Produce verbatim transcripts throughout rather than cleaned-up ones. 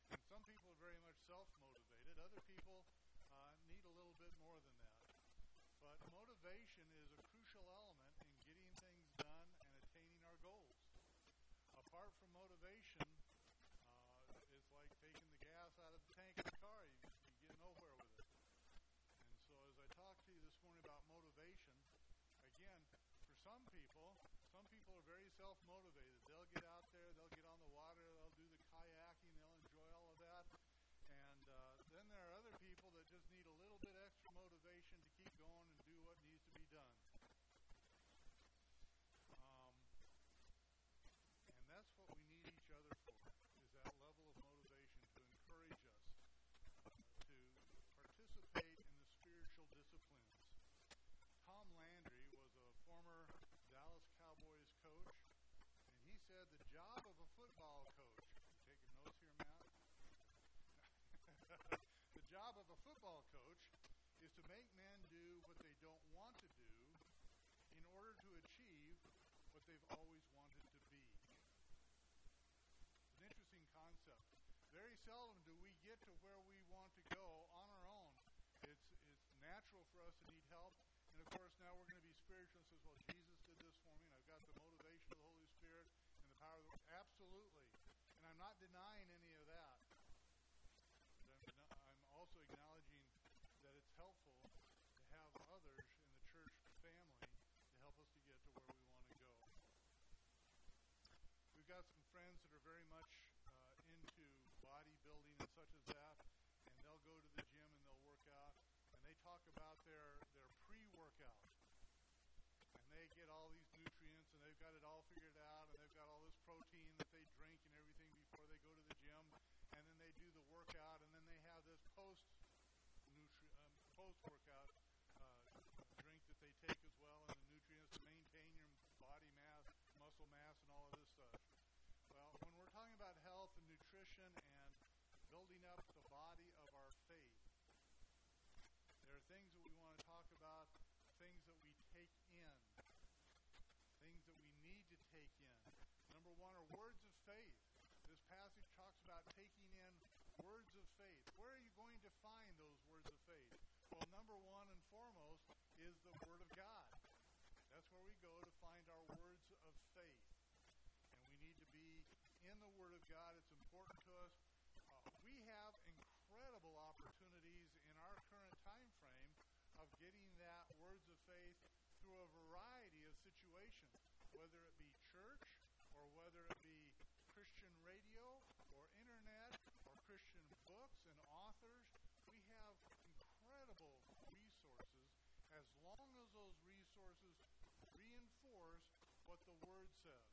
And some people are very much self-motivated. Other people uh, need a little bit more than that. But motivation is a crucial element in getting things done and attaining our goals. Apart from motivation, uh, it's like taking the gas out of the tank of the car. You, you get nowhere with it. And so as I talk to you this morning about motivation, again, for some people, some people are very self-motivated. They'll get out there, they'll get on the water, they'll do the kayaking, they'll enjoy all of that. And uh, then there are other people that just need a little bit extra motivation to keep going and do what needs to be done. Um, and that's what we need each other for, is that level of motivation to encourage us uh, to participate in the spiritual disciplines. Tom Landry was a former Dallas Cowboys coach, and he said the job of a football coach, you taking notes here, Matt? The job of a football coach is to make men do what they don't want to do in order to achieve what they've always wanted to be. It's an interesting concept. Very seldom do we get to where we want to go on our own. It's, it's natural for us to need help. And of course, now we're going to be spiritual and says, well, Jesus did this for me, and I've got the motivation of the Holy Spirit and the power of the Word. Absolutely. And I'm not denying any of that. I'm also acknowledging that it's helpful to have others in the church family to help us to get to where we want to go. We've got some friends that are very much uh, into bodybuilding and such as that, and they'll go to the gym and they'll work out, and they talk about their, their pre-workout. And they get all these nutrients, and they've got it all figured out, and they've got all this protein that they drink and everything before they go to the gym. And then they do the workout, and then they have this post nutri- um, post-workout uh, drink that they take as well, and the nutrients to maintain your body mass, muscle mass, and all of this stuff. Well, when we're talking about health and nutrition and building up the body of our faith, there are things that we want to talk about, things that we take in, things that we need to take in. Number one are words of faith. This passage talks about taking in words of faith. Where are you going to find those words of faith? Well, number one and foremost is the Word of God. That's where we go to find our words of faith. And we need to be in the Word of God. It's important to us. Uh, we have incredible opportunities in our current time frame of getting that words of faith through a variety of situations, whether it be church or whether it be Christian radio or internet or Christian books and authors. We have incredible resources as long as those resources reinforce what the Word says.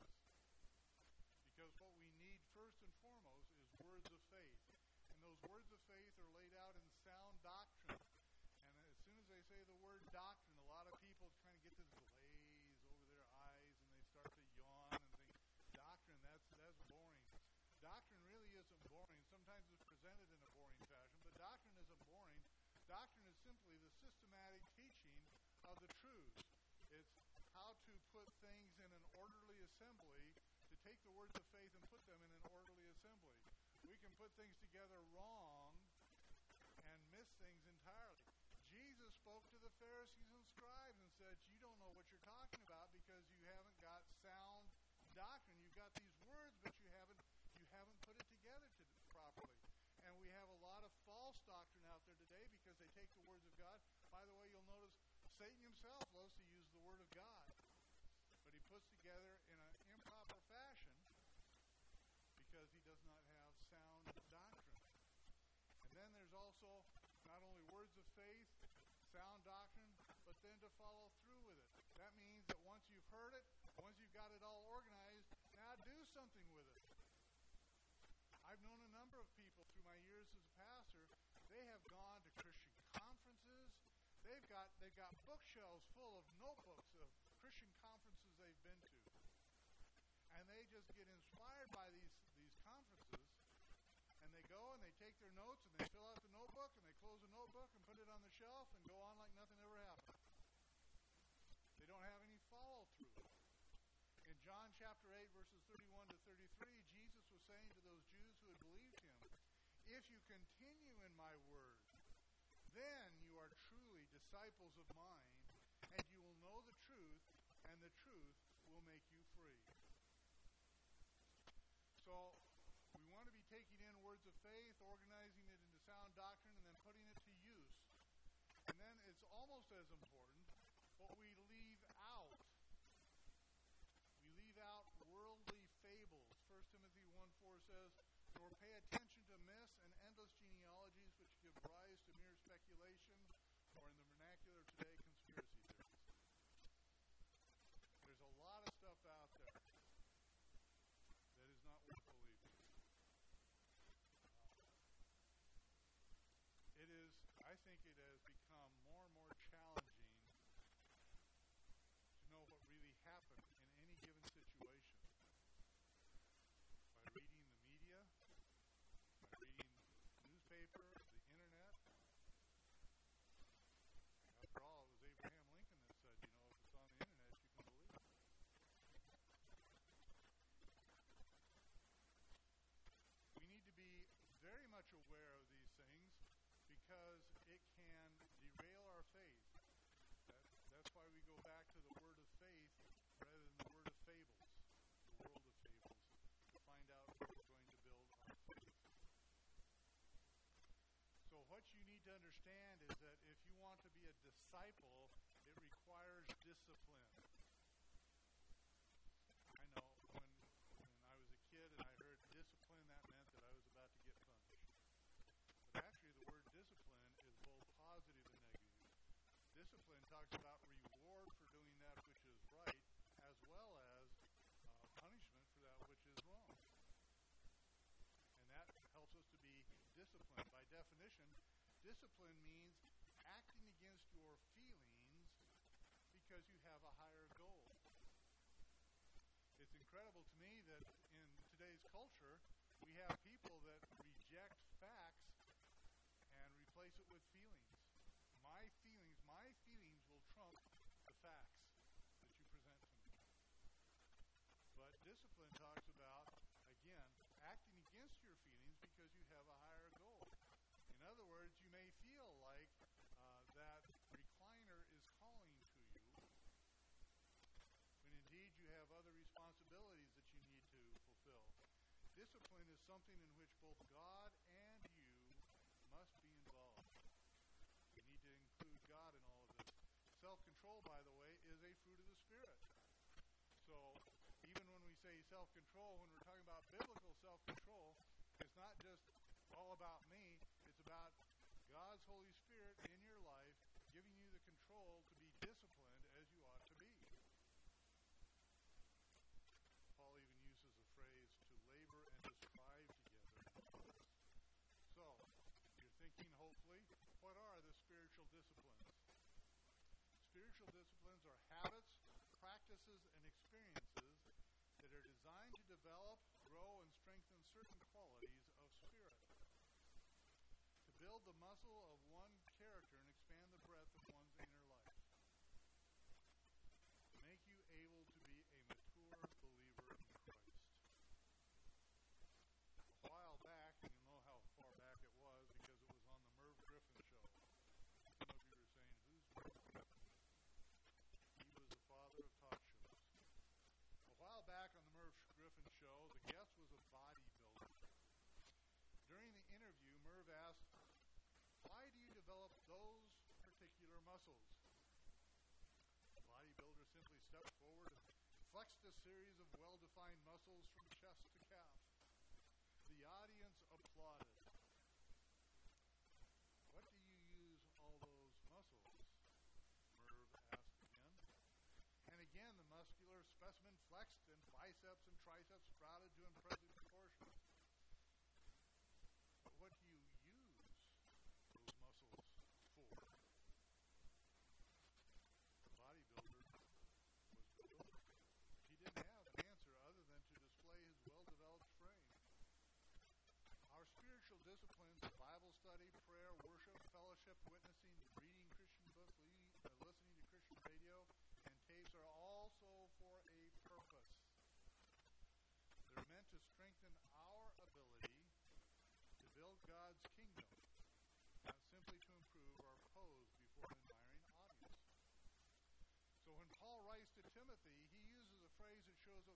Because what we need first and foremost is words of faith. And those words of faith are laid out in sound doctrine. And as soon as they say the word doctrine, a lot of people kind of get this glaze over their eyes and they start to yawn and think, doctrine, that's that's boring. Doctrine really isn't boring. Sometimes it's presented in a boring fashion, but doctrine isn't boring. Doctrine is simply the systematic teaching of the truths. It's how to put things in an orderly assembly, to take the words of faith and put them in an orderly assembly. We can put things together wrong and miss things entirely. Jesus spoke to the Pharisees and scribes and said, you don't know what you're talking about because you haven't got sound doctrine. You've got these words, but you haven't you haven't put it together to, properly. And we have a lot of false doctrine out there today because they take the words of God. By the way, you'll notice Satan himself loves to use the Word of God, but he puts together in an improper fashion because he does not have sound doctrine. And then there's also not only words of faith, sound doctrine, but then to follow through with it. That means that once you've heard it, once you've got it all organized, now do something with it. I've known a number of people through my years as a pastor. They have gone to Christian conferences. They've got they've got bookshelves full of notebooks of Christian conferences they've been to. And they just get inspired by these, these conferences. And they go and they take their notes and they fill out the notebook and they close the notebook and put it on the shelf and go on like nothing ever happened. They don't have any follow-through. In John chapter eight, verses thirty-one to thirty-three, Jesus was saying to those Jews who had believed him, my word. Then you are truly disciples of mine, and you will know the truth, and the truth will make you free. So, we want to be taking in words of faith, organizing it into sound doctrine, and then putting it to use. And then it's almost as important what we leave out. We leave out worldly fables. First Timothy one four says, "Nor pay attention to myths and endless genealogies which give rise to mere speculation, or in the vernacular today, conspiracy theories." There's a lot of stuff out there that is not worth believing. Uh, it is, I think it has become more and more challenging to know what really happened in any given situation. By reading the media, by reading newspaper, the internet. After all, it was Abraham Lincoln that said, you know, if it's on the internet, you can believe it. We need to be very much aware of these things because it can derail our faith. That, that's why we go back to the word of faith rather than the word of fables, the world of fables, to find out where we're going to build our faith. So what you need to understand is that if you want to be a disciple, it requires discipline. I know when, when I was a kid and I heard discipline, that meant that I was about to get punished. But actually the word discipline is both positive and negative. Discipline talks about reward for doing that which is right, as well as uh, punishment for that which is wrong. And that helps us to be disciplined. By definition, discipline means acting against your feelings because you have a higher goal. It's incredible to me that in today's culture, we have people that reject facts and replace it with feelings. My feelings, my feelings will trump the facts that you present to me. But discipline talks about, again, acting against your feelings because you have a higher goal. In other words, you may feel like uh, that recliner is calling to you, when indeed you have other responsibilities that you need to fulfill. Discipline is something in which both God and you must be involved. We need to include God in all of this. Self-control, by the way, is a fruit of the Spirit. So even when we say self-control, when we're talking about biblical self-control, it's not just all about me. It's about God's Holy Spirit in your life giving you the control to be disciplined as you ought to be. Paul even uses the phrase to labor and to strive together. So, you're thinking, hopefully, what are the spiritual disciplines? Spiritual disciplines are habits, practices, and experiences that are designed to develop, grow, and strengthen certain qualities of spirit. To build the muscle of one character and expand the breadth of one's inner life. To make you able to be a mature believer in Christ. A while back, and you'll know how far back it was because it was on the Merv Griffin show. Some of you were saying, who's Merv Griffin? He was the father of talk shows. A while back on the Merv Griffin show, the guest was a bodybuilder. During the interview, Merv asked, why do you develop those particular muscles? The bodybuilder simply stepped forward and flexed a series of well-defined muscles from chest to calf. The audience applauded. What do you use all those muscles? Merv asked again. And again, the muscular specimen flexed and biceps and triceps sprouted to impressive proportions. But what do you use those muscles for? The bodybuilder was bewildered. He didn't have an answer other than to display his well-developed frame. Our spiritual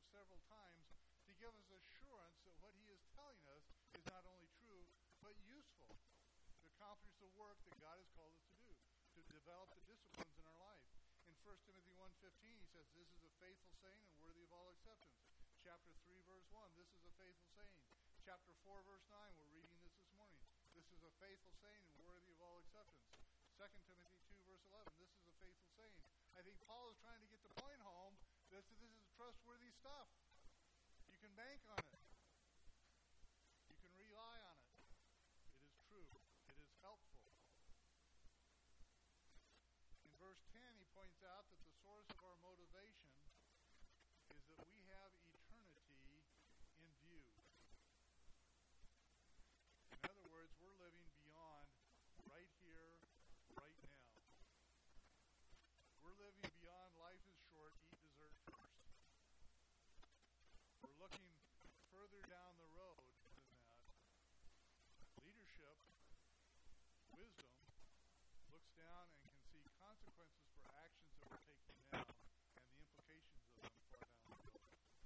several times to give us assurance that what he is telling us is not only true, but useful to accomplish the work that God has called us to do, to develop the disciplines in our life. In First Timothy one fifteen, he says, this is a faithful saying and worthy of all acceptance. Chapter three, verse one, this is a faithful saying. Chapter four, verse nine, we're reading this this morning. This is a faithful saying and worthy of all acceptance. Second Timothy two, verse eleven, this is a faithful saying. I think Paul is trying to get the point home that this is trustworthy stuff. You can bank on it. You can rely on it. It is true. It is helpful. In verse ten, he points out that the source of our motivation is that we have eternity in view. In other words, we're living beyond right here, right now. We're living beyond life is short, eat dessert first. We're looking further down the road than that. Leadership, wisdom, looks down and can see consequences for actions that we're taking now and the implications of them far down the road.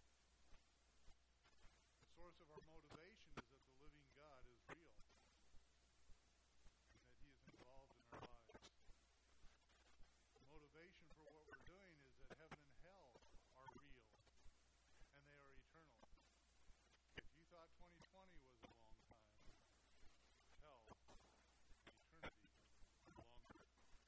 The source of our motivation is that the living God is real and that he is involved in our lives. The motivation for what we're doing is that heaven and hell are real and they are eternal. If you thought twenty twenty was a long time, hell and eternity are longer.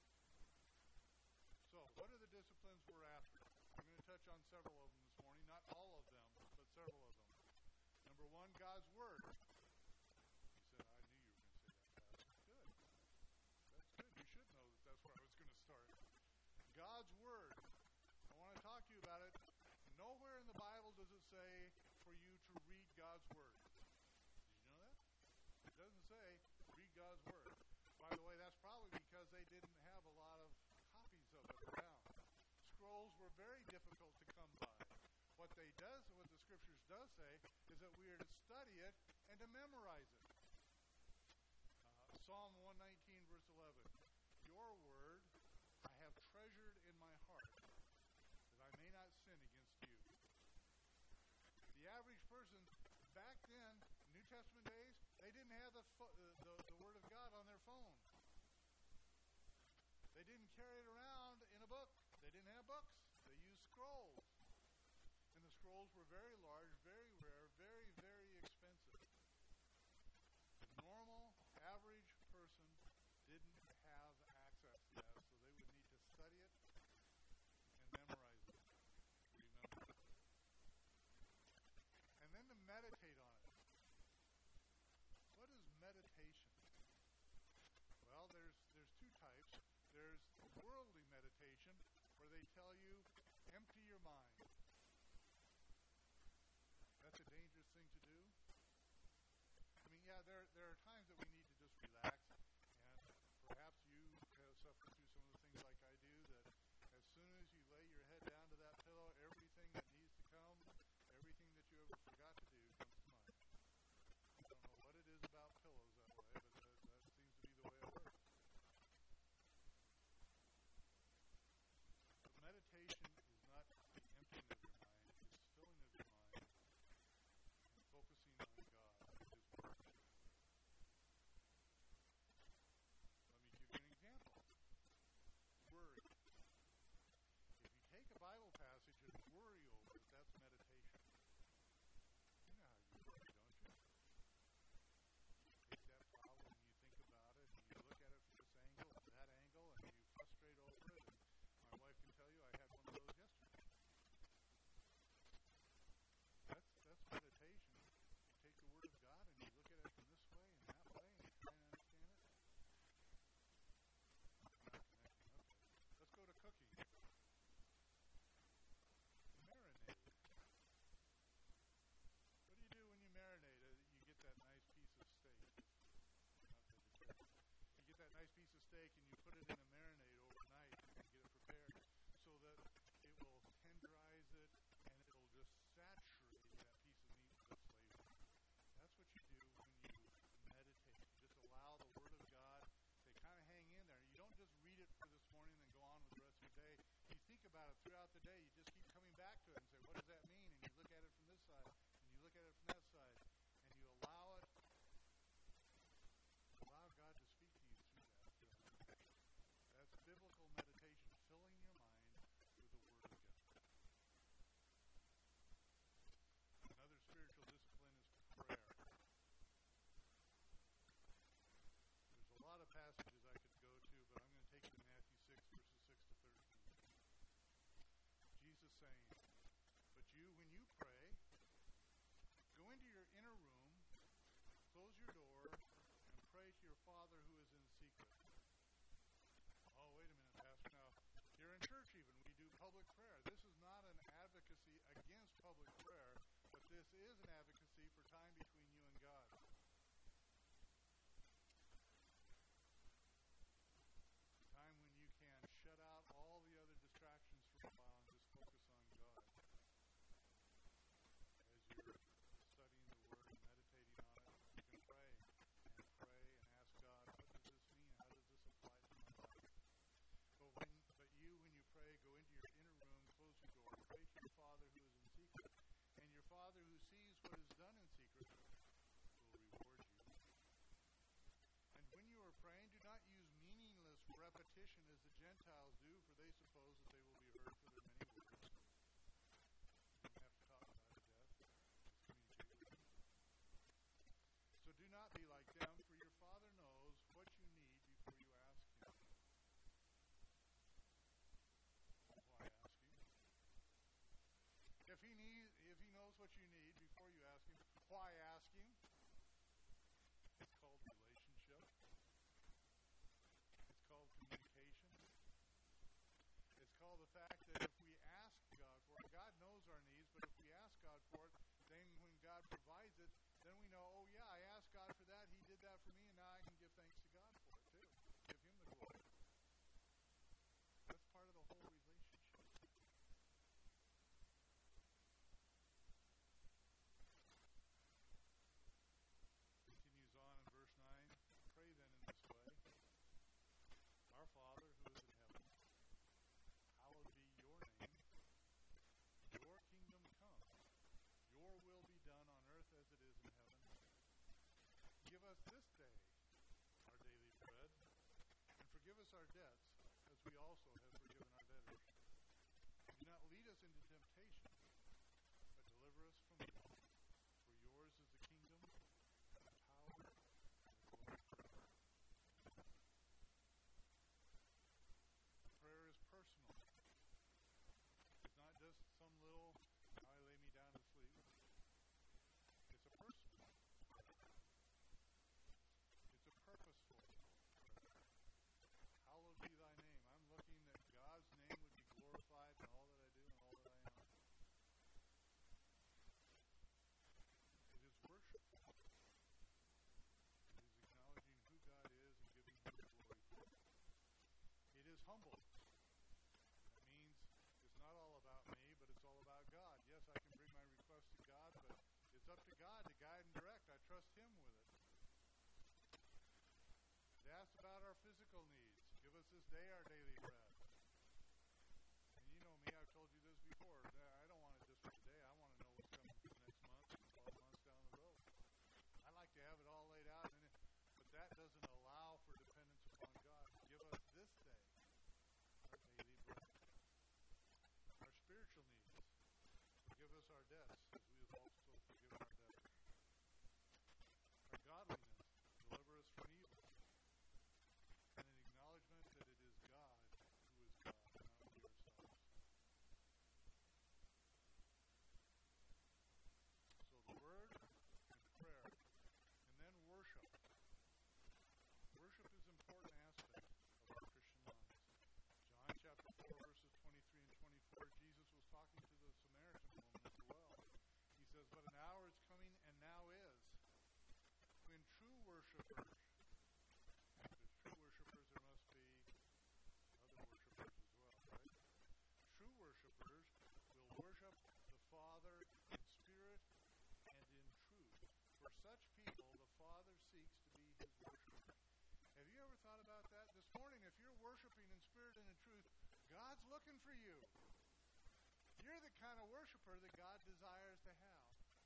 So, what are the disciplines we're after? I'm going to touch on several of them this morning. Not all of them, but several of them. Number one, God's Word. He said, I knew you were going to say that, Pastor. Good. That's good. You should know that that's where I was going to start. God's Word. I want to talk to you about it. Nowhere in the Bible does it say for you to read God's Word. Did you know that? It doesn't say read God's Word. By the way, that's probably because they didn't have a lot of copies of it around. Scrolls were very difficult to come by. What they does, what the Scriptures does say, is that we are to study it and to memorize it. Uh, Psalm one nineteen, verse eleven. Your word I have treasured in my heart, that I may not sin against you. The average person back then, New Testament days, they didn't have the, fo- the, the, the Word of God on their phone. They didn't carry it around in a book. They didn't have books. They used scrolls. And the scrolls were very large, very rare, very, very expensive. The normal, average person didn't have access to that, so they would need to study it and memorize it, remember it. And then to meditate on it. What is meditation? Well, there's there's two types. There's worldly meditation, where they tell you, empty your mind. our debts as we also have forgiven our debtors. And do not lead us into temptation, but deliver us from evil. For yours is the kingdom, and the power, and the glory forever. Prayer is personal. It's not just some little, now I lay me down to sleep. It's a personal prayer. It's a purposeful prayer. Hallowed be thy name. I'm looking that God's name would be glorified in all that I do and all that I am. It is worshipful. It is acknowledging who God is and giving him the glory for it. It is humble. That means it's not all about me, but it's all about God. Yes, I can bring my request to God, but it's up to God to guide and direct. I trust him with it. It asks about our physical needs. Give us this day our daily bread. And you know me, I've told you this before. I don't want it just for today. I want to know what's coming for the next month and twelve months down the road. I like to have it all laid out, and it, but that doesn't allow for dependence upon God. Give us this day our daily bread. Our spiritual needs. Forgive us our debts as we have also forgiven our debtors. Our godliness. Deliver us from evil. And an acknowledgement that it is God who is God, not we ourselves. So the Word and prayer, and then worship. Worship is an important aspect of our Christian lives. John chapter four, verses twenty-three and twenty-four, Jesus was talking to the Samaritan woman at the well. He says, but an hour is coming, and now is, when true worshipers, if there's true worshipers, there must be other worshipers as well, right? True worshipers will worship the Father in spirit and in truth. For such people, the Father seeks to be his worshiper. Have you ever thought about that? This morning, if you're worshiping in spirit and in truth, God's looking for you. You're the kind of worshiper that God desires to have.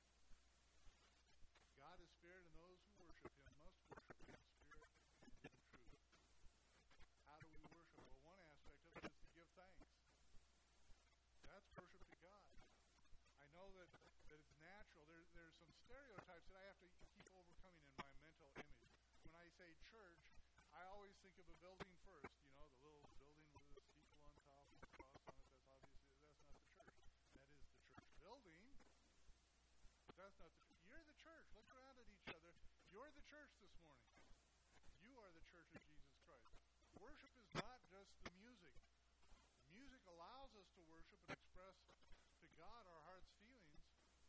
God is spirit, and those who worship him must worship him in spirit and in truth. How do we worship? Well, one aspect of it is to give thanks. That's worship to God. I know that, that it's natural. There, there's some stereotypes that I have to keep overcoming in my mental image. When I say church, I always think of a building first. You know, the little building with the steeple on top and the cross on it. That's obviously, that's not the church. That is the church building. But that's not the church. You're the church. Look around at each other. You're the church this morning. You are the church of Jesus Christ. Worship is not just the music. The music allows us to worship and express to God our heart's feelings.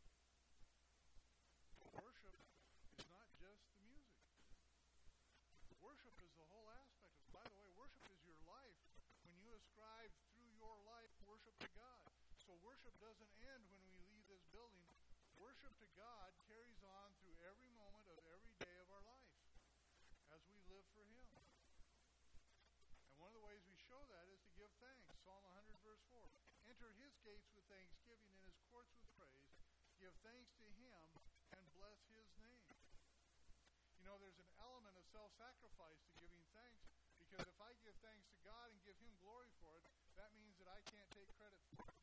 But worship is not just the music. Worship is the whole aspect of it. By the way, worship is your life. When you ascribe through your life worship to God. So worship doesn't end when we leave this building. Worship to God carries on through every moment of every day of our life as we live for him. And one of the ways we show that is to give thanks. Psalm one hundred, verse four. Enter his gates with thanksgiving and his courts with praise. Give thanks to him and bless his name. You know, there's an element of self-sacrifice to giving thanks, because if I give thanks to God and give him glory for it, that means that I can't take credit for it.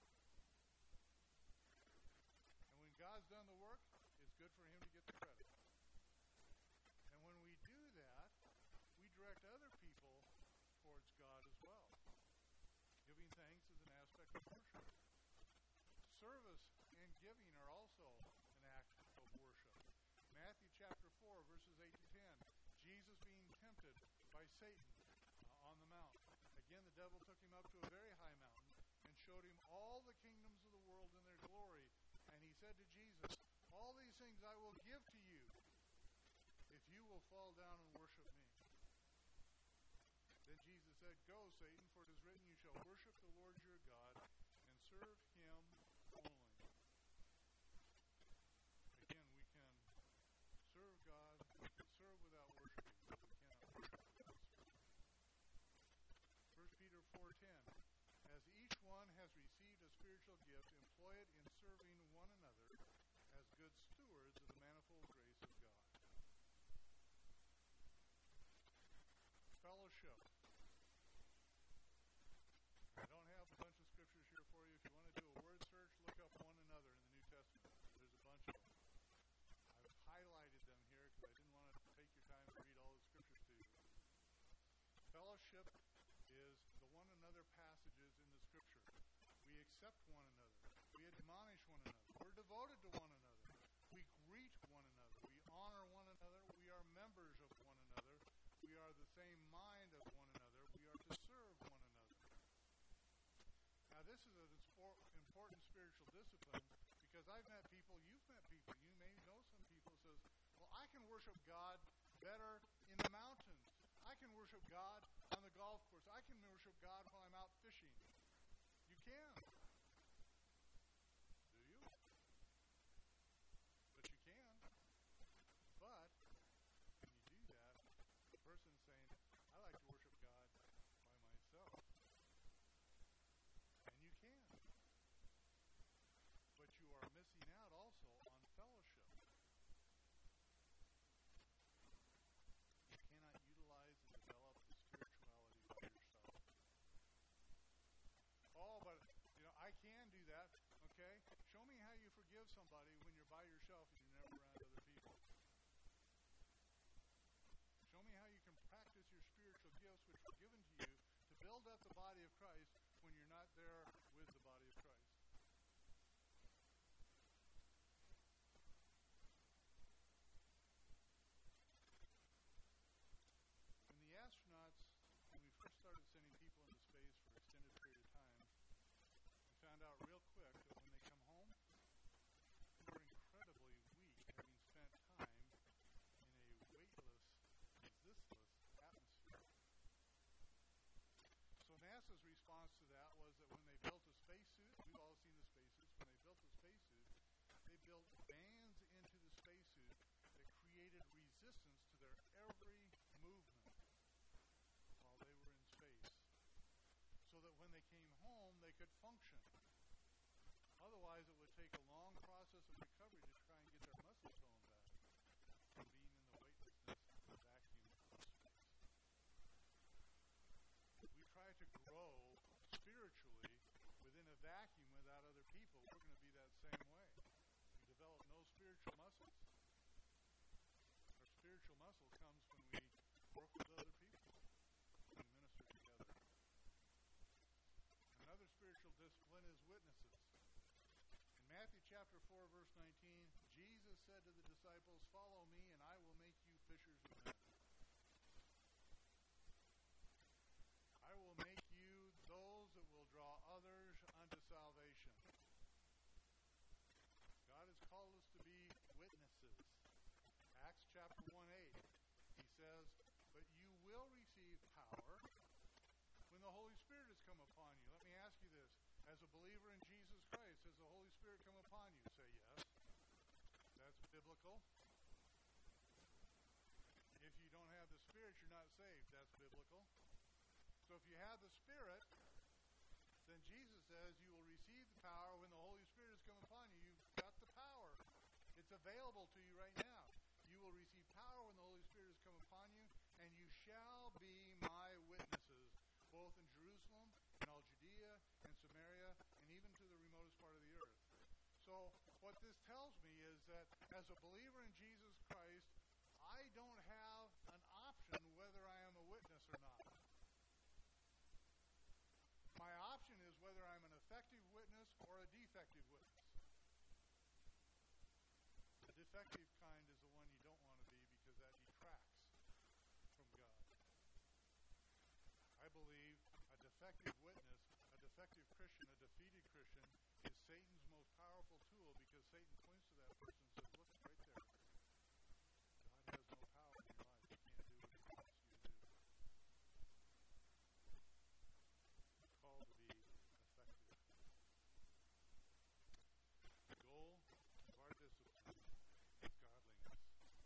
And when God's done the work, it's good for him to get the credit. And when we do that, we direct other people towards God as well. Giving thanks is an aspect of worship. Service and giving are also an act of worship. Matthew chapter four, verses eight to ten. Jesus being tempted by Satan uh, on the mountain. Again, the devil took him up to a very high mountain and showed him all the kingdoms of the world in their glory. And he said to Jesus, all these things I will give to you if you will fall down and worship me. Then Jesus said, go, Satan, for it is written, you shall worship the Lord your God and serve him only. Again, we can serve God, we can serve without worshiping, but we cannot worship without serving. First Peter four ten. As each one has received a spiritual gift, employ it in serving one another as good stewards of the manifold grace of God. Fellowship. accept one another. We admonish one another. We're devoted to one another. We greet one another. We honor one another. We are members of one another. We are the same mind of one another. We are to serve one another. Now, this is an important spiritual discipline because I've met people, you've met people, you may know some people who says, well, I can worship God better in the mountains. I can worship God on the golf course. I can worship God while I'm out fishing. You can. Do you? But you can. But when you do that, the person's saying, I like to worship God by myself. And you can. But you are missing out also on fellowship. You cannot utilize and develop the spirituality by yourself. Oh, but, you know, I can do that. Okay? Show me how you forgive somebody when you're by yourself and you're never around other people. Show me how you can practice your spiritual gifts which were given to you to build up the body of Christ when you're not there with the body of Christ. When the astronauts, when we first started sending people into space for an extended period of time, we found out real quick that when they come home, they're incredibly weak, having spent time in a weightless, resistless atmosphere. So NASA's response to that was that when they built a spacesuit, we've all seen the spacesuits, when they built the spacesuit, they built bands into the spacesuit that created resistance to their every movement while they were in space, so that when they came home, they could function. Otherwise, it would take a long process of recovery to try and get their muscle tone back from being in the weightlessness and the vacuum of space. If we try to grow spiritually within a vacuum without other people, we're going to be that same way. We develop no spiritual muscles. Our spiritual muscle comes when we work with other people, when we minister together. Another spiritual discipline is witnesses. In Matthew chapter four, verse nineteen, Jesus said to the disciples, "Follow me, and I will make you fishers of men." I will make you those that will draw others unto salvation. God has called us to be witnesses. Acts chapter one eight, he says, "But you will receive power when the Holy Spirit has come upon you." Let me ask you this. As a believer in Jesus Christ, has the Holy Spirit come upon you? Say yes. That's biblical. If you don't have the Spirit, you're not saved. That's biblical. So if you have the Spirit, then Jesus says you will receive the power when the Holy Spirit has come upon you. You've got the power. It's available to you right now. You will receive power when the Holy Spirit has come upon you, and you shall be my witnesses, both in Jerusalem, in all Judea, and Samaria, and even to the remotest part of the earth. So what this tells me is that as a believer in Jesus Christ, I don't have an option whether I am a witness or not. My option is whether I'm an effective witness or a defective witness. The defective kind is the one you don't want to be because that detracts from God. I believe a defective witness, a defective Christian, a defeated Christian is Satan's most powerful tool because Satan points to that person and says, "Look, right there. God has no power in your life. You can't do what he wants you to do." We're called to be effective. The goal of our discipline is godliness,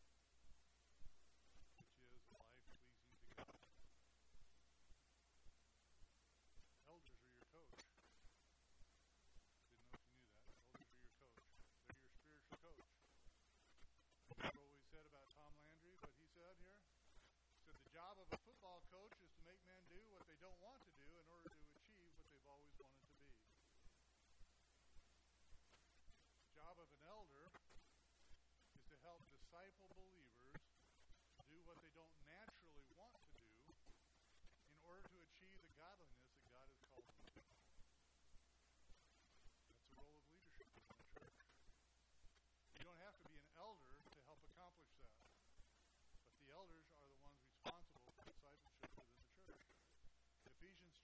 which is a life pleasing to God. Elders are your coach. Didn't know if you knew that. Elders are your coach. They're your spiritual coach. Remember what we said about Tom Landry, what he said here? He said the job of a football coach is to make men do what they don't want to do in order to achieve what they've always wanted to be. The job of an elder is to help disciple believers do what they don't naturally want to do in order to achieve the godliness that God has called them to.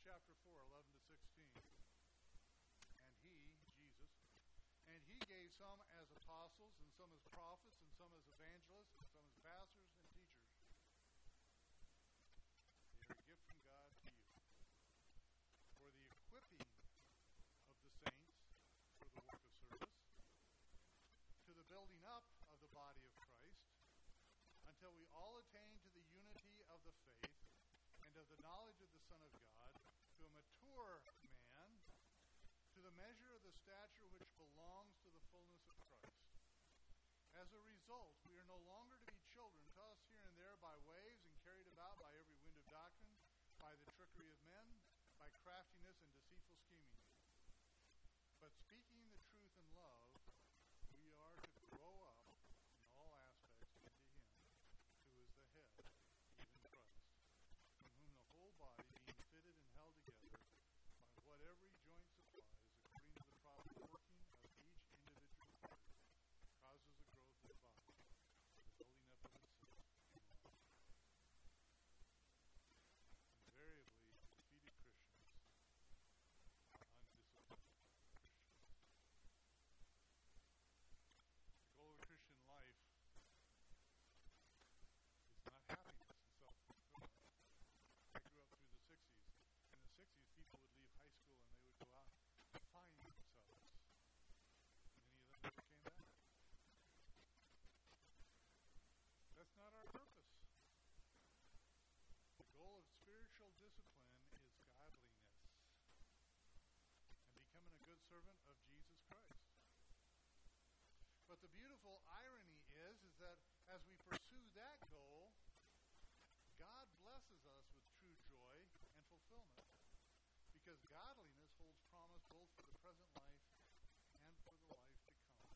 chapter four, eleven to sixteen. And he, Jesus, and he gave some as apostles, and some as prophets, and some as evangelists, and some as pastors and teachers. They are a gift from God to you, for the equipping of the saints for the work of service, to the building up of the body of Christ, until we all attain to the unity of the faith and of the knowledge of the Son of God, to a mature man, to the measure of the stature which belongs to the fullness of Christ. As a result, we are no longer to be children, tossed here and there by waves and carried about by every wind of doctrine, by the trickery of men, by craftiness and deceitful scheming. But speaking the truth in love, we are to grow up in all aspects into Him, who is the head, even Christ, from whom the whole body, being fitted and held together by what every joint supplies, according to the proper working of each individual part, causes the growth of the body, the building up of itself in love. Invariably, defeated Christians are undisciplined Christians. The goal of Christian life is not happiness and self-fulfillment. I grew up through the sixties. In the sixties, people would leave high school and they would go out to find themselves. Many of them never came back. That's not our purpose. The goal of spiritual discipline is godliness and becoming a good servant of Jesus Christ. But the beautiful irony is, is that as we pursue that goal, God blesses us with true joy and fulfillment, because godliness holds promise both for the present life and for the life to come.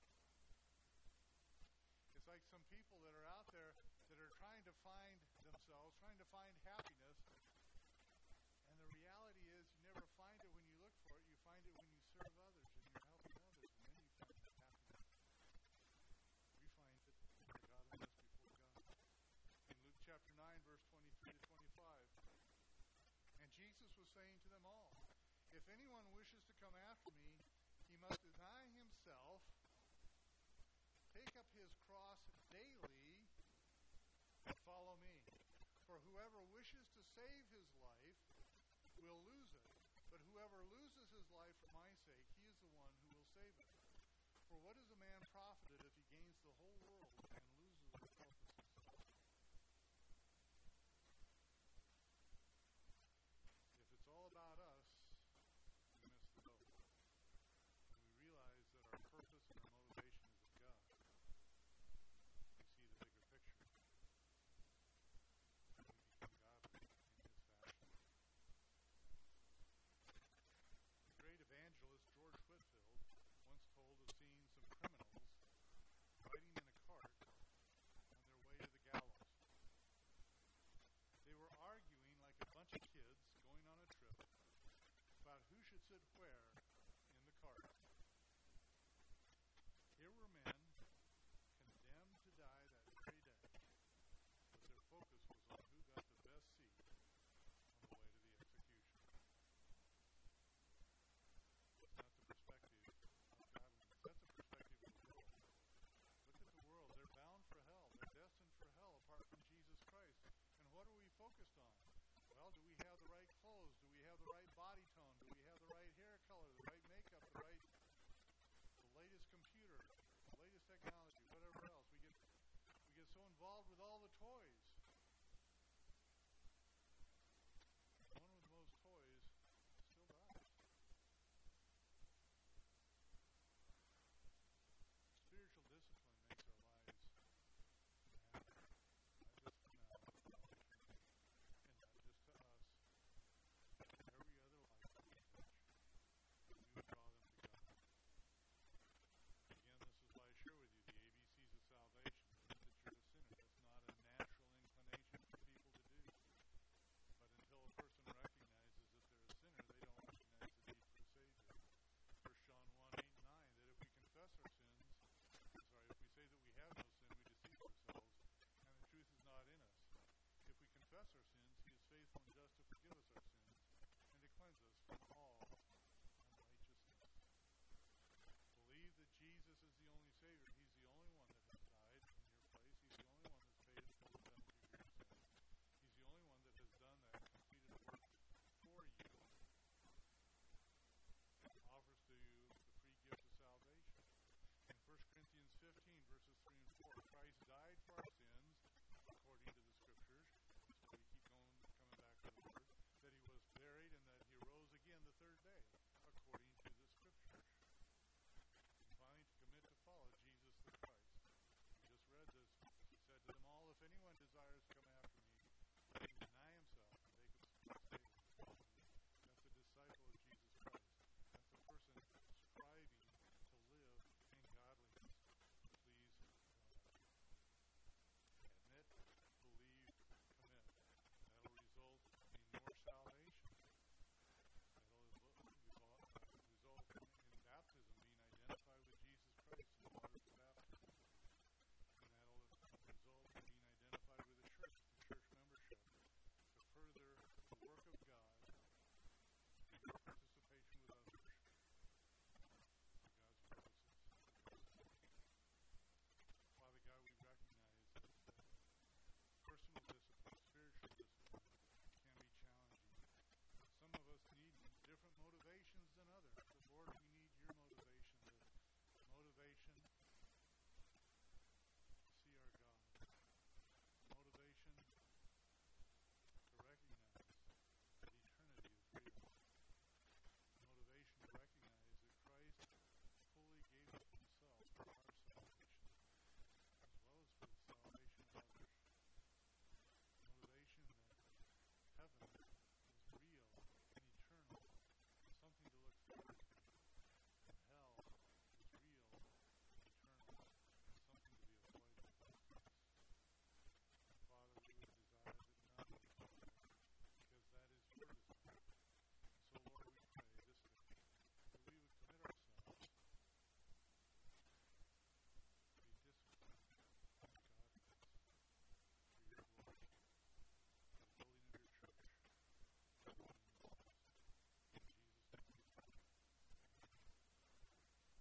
It's like some people that are out there that are trying to find themselves, trying to find happiness, and the reality is you never find it when you look for it. You find it when you serve others and you're helping others, and then you find happiness. We find it in our godliness before God. In Luke chapter nine, verse twenty-three to twenty-five, and Jesus was saying to them all, if anyone wishes to come after me, he must deny himself, take up his cross daily, and follow me. For whoever wishes to save his life will lose it, but whoever loses his life for my sake, he is the one who will save it. For what is a man profited